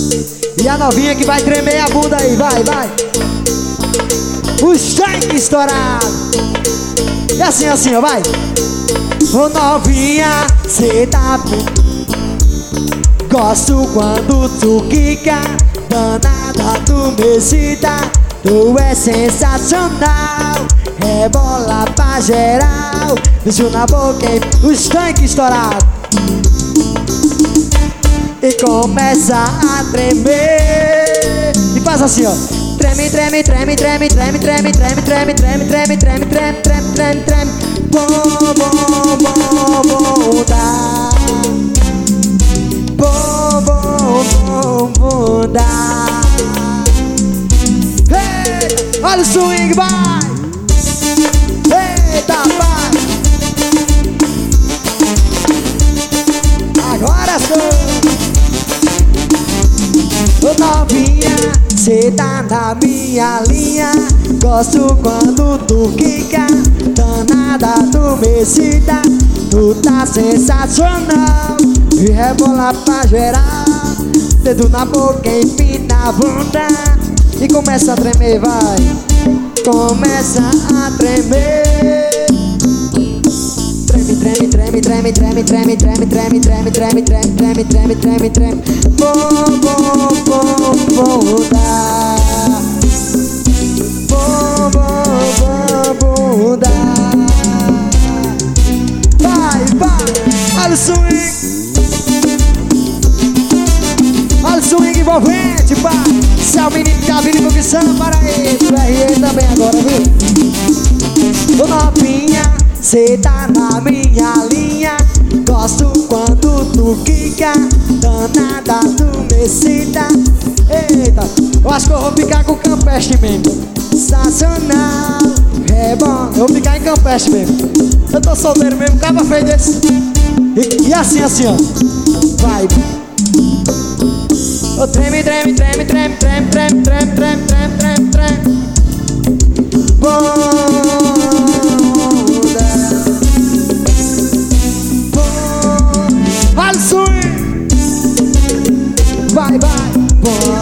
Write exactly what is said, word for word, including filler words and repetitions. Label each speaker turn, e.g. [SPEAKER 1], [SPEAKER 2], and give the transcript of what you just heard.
[SPEAKER 1] E a novinha que vai tremer a bunda aí, vai, vai. Os tanques estourados. E assim, assim, ó, vai. Ô novinha, cê tá bem. Gosto quando tu quica, danada, tu me excita. Tu é sensacional, rebola pra geral. Beijo na boca e os tanques estourados. E começa a tremer. E faz assim, ó. Treme, treme, treme, treme, treme, treme, treme, treme, treme, treme, treme, treme, treme, treme, treme. Bom, bom, bom, bom, dá. Bom, bom, bom, bom, dá. Ei, olha o swing, vai. Eita, vai. Agora sou. Ô novinha, cê tá na minha linha. Gosto quando tu quica, danada, tu me excita. Tu tá sensacional, e rebola pra geral. Dedo na boca, empina a bunda. E começa a tremer, vai. Começa a tremer. Treme, treme, treme, treme, treme, treme, treme, treme, treme, treme, treme, treme, treme, treme, treme. Bom, bom, bom, bom, dá. Bom, bom, bom, bom, dá. Vai, vai, olha o swing. Olha o swing envolvente, vai. Se é o menino que tá vindo com samba, para aí, para aí também agora, viu? Ô novinha, cê tá na minha linha. Gosto quando tu quica, danada, tu me excita. Eita, eu acho que eu vou ficar com o Campestre mesmo. Sensacional, é bom. Eu vou ficar em Campestre mesmo. Eu tô solteiro mesmo, caba feio desse. E, e assim, assim, ó. Vai. Oh, treme, treme, treme, treme, treme, treme, treme, treme, treme, treme, treme. Vai, vai,